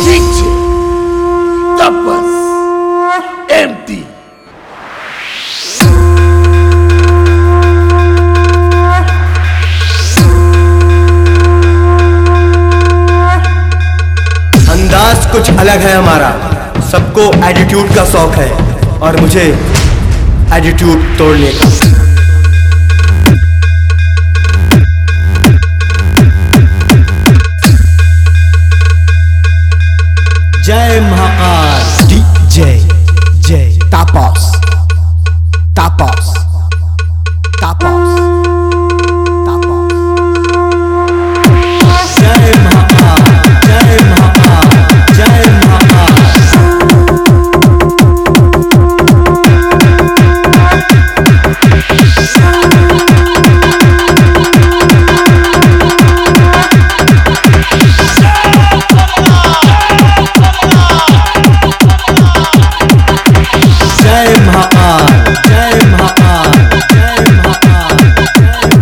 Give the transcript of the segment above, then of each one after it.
DJ Tapas MT. अंदाज कुछ अलग है हमारा, सबको एटीट्यूड का शौक है और मुझे एटीट्यूड तोड़ने का। जय Mahakal. DJ J Tapas Tapas Tapas Tapas। जय महाकाल, जय महाकाल, जय महाकाल। जय महाकाल, जय महाकाल, जय महाकाल, जय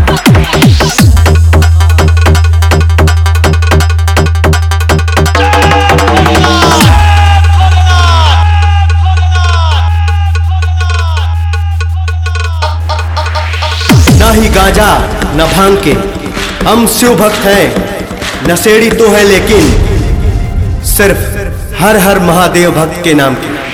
ना ही गांजा न भांग के हम शिव भक्त हैं, नशेड़ी तो है लेकिन सिर्फ हर हर महादेव भक्त के नाम के।